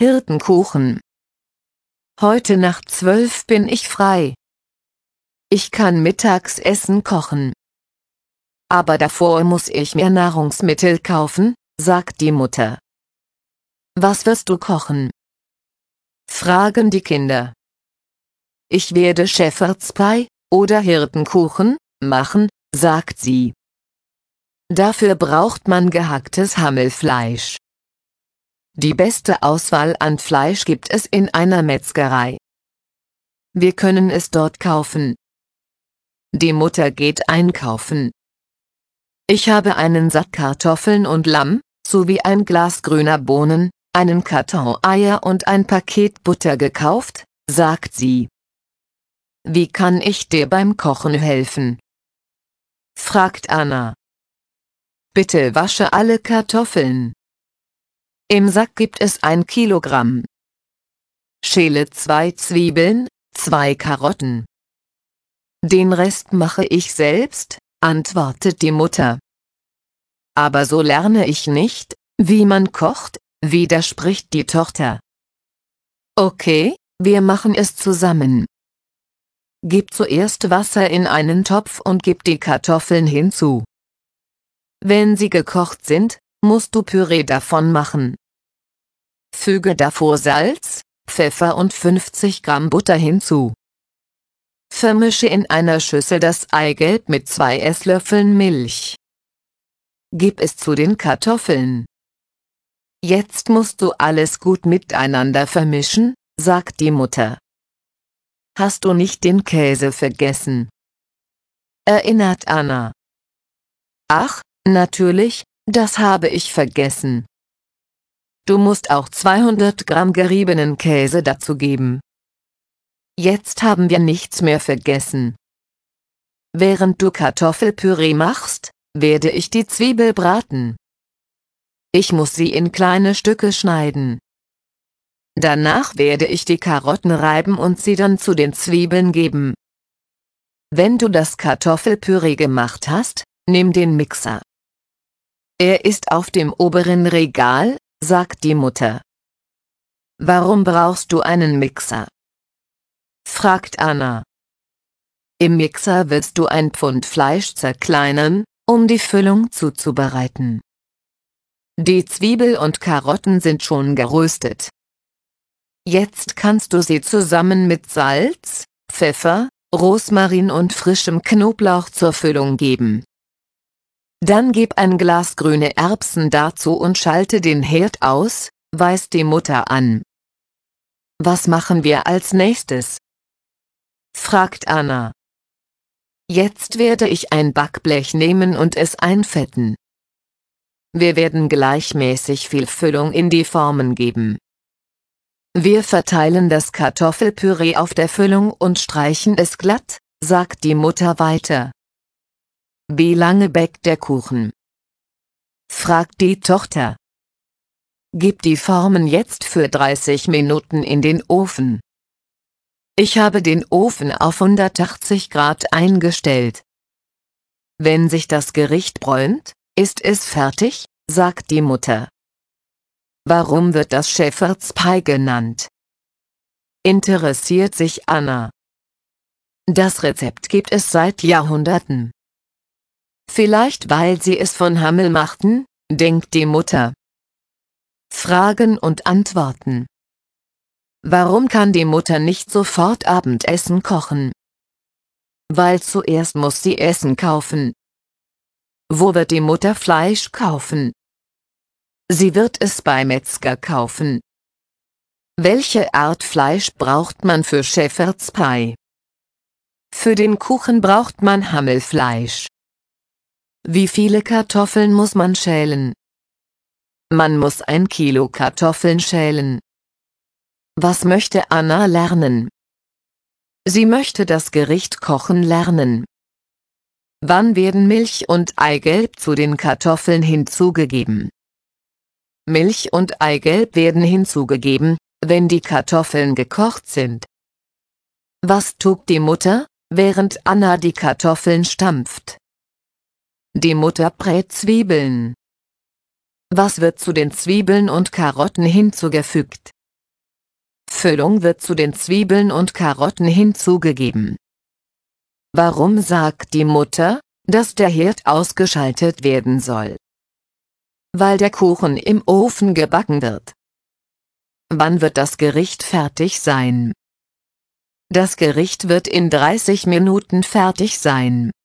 Hirtenkuchen. Heute nach 12 bin ich frei. Ich kann Mittagsessen kochen. Aber davor muss ich mir Nahrungsmittel kaufen, sagt die Mutter. Was wirst du kochen? Fragen die Kinder. Ich werde Shepherd's Pie oder Hirtenkuchen machen, sagt sie. Dafür braucht man gehacktes Hammelfleisch. Die beste Auswahl an Fleisch gibt es in einer Metzgerei. Wir können es dort kaufen. Die Mutter geht einkaufen. Ich habe einen Sack Kartoffeln und Lamm, sowie ein Glas grüner Bohnen, einen Karton Eier und ein Paket Butter gekauft, sagt sie. Wie kann ich dir beim Kochen helfen? Fragt Anna. Bitte wasche alle Kartoffeln. Im Sack gibt es 1 Kilogramm. Schäle 2 Zwiebeln, 2 Karotten. Den Rest mache ich selbst, antwortet die Mutter. Aber so lerne ich nicht, wie man kocht, widerspricht die Tochter. Okay, wir machen es zusammen. Gib zuerst Wasser in einen Topf und gib die Kartoffeln hinzu. Wenn sie gekocht sind, musst du Püree davon machen. Füge davor Salz, Pfeffer und 50 Gramm Butter hinzu. Vermische in einer Schüssel das Eigelb mit 2 Esslöffeln Milch. Gib es zu den Kartoffeln. Jetzt musst du alles gut miteinander vermischen, sagt die Mutter. Hast du nicht den Käse vergessen? Erinnert Anna. Ach, natürlich, das habe ich vergessen. Du musst auch 200 Gramm geriebenen Käse dazugeben. Jetzt haben wir nichts mehr vergessen. Während du Kartoffelpüree machst, werde ich die Zwiebel braten. Ich muss sie in kleine Stücke schneiden. Danach werde ich die Karotten reiben und sie dann zu den Zwiebeln geben. Wenn du das Kartoffelpüree gemacht hast, nimm den Mixer. Er ist auf dem oberen Regal, sagt die Mutter. Warum brauchst du einen Mixer? Fragt Anna. Im Mixer willst du 1 Pfund Fleisch zerkleinern, um die Füllung zuzubereiten. Die Zwiebel und Karotten sind schon geröstet. Jetzt kannst du sie zusammen mit Salz, Pfeffer, Rosmarin und frischem Knoblauch zur Füllung geben. Dann gib ein Glas grüne Erbsen dazu und schalte den Herd aus, weist die Mutter an. Was machen wir als nächstes? Fragt Anna. Jetzt werde ich ein Backblech nehmen und es einfetten. Wir werden gleichmäßig viel Füllung in die Formen geben. Wir verteilen das Kartoffelpüree auf der Füllung und streichen es glatt, sagt die Mutter weiter. Wie lange bäckt der Kuchen? Fragt die Tochter. Gib die Formen jetzt für 30 Minuten in den Ofen. Ich habe den Ofen auf 180 Grad eingestellt. Wenn sich das Gericht bräunt, ist es fertig, sagt die Mutter. Warum wird das Shepherd's Pie genannt? Interessiert sich Anna. Das Rezept gibt es seit Jahrhunderten. Vielleicht weil sie es von Hammel machten, denkt die Mutter. Fragen und Antworten. Warum kann die Mutter nicht sofort Abendessen kochen? Weil zuerst muss sie Essen kaufen. Wo wird die Mutter Fleisch kaufen? Sie wird es beim Metzger kaufen. Welche Art Fleisch braucht man für Shepherd's Pie? Für den Kuchen braucht man Hammelfleisch. Wie viele Kartoffeln muss man schälen? Man muss 1 Kilo Kartoffeln schälen. Was möchte Anna lernen? Sie möchte das Gericht kochen lernen. Wann werden Milch und Eigelb zu den Kartoffeln hinzugegeben? Milch und Eigelb werden hinzugegeben, wenn die Kartoffeln gekocht sind. Was tut die Mutter, während Anna die Kartoffeln stampft? Die Mutter brät Zwiebeln. Was wird zu den Zwiebeln und Karotten hinzugefügt? Füllung wird zu den Zwiebeln und Karotten hinzugegeben. Warum sagt die Mutter, dass der Herd ausgeschaltet werden soll? Weil der Kuchen im Ofen gebacken wird. Wann wird das Gericht fertig sein? Das Gericht wird in 30 Minuten fertig sein.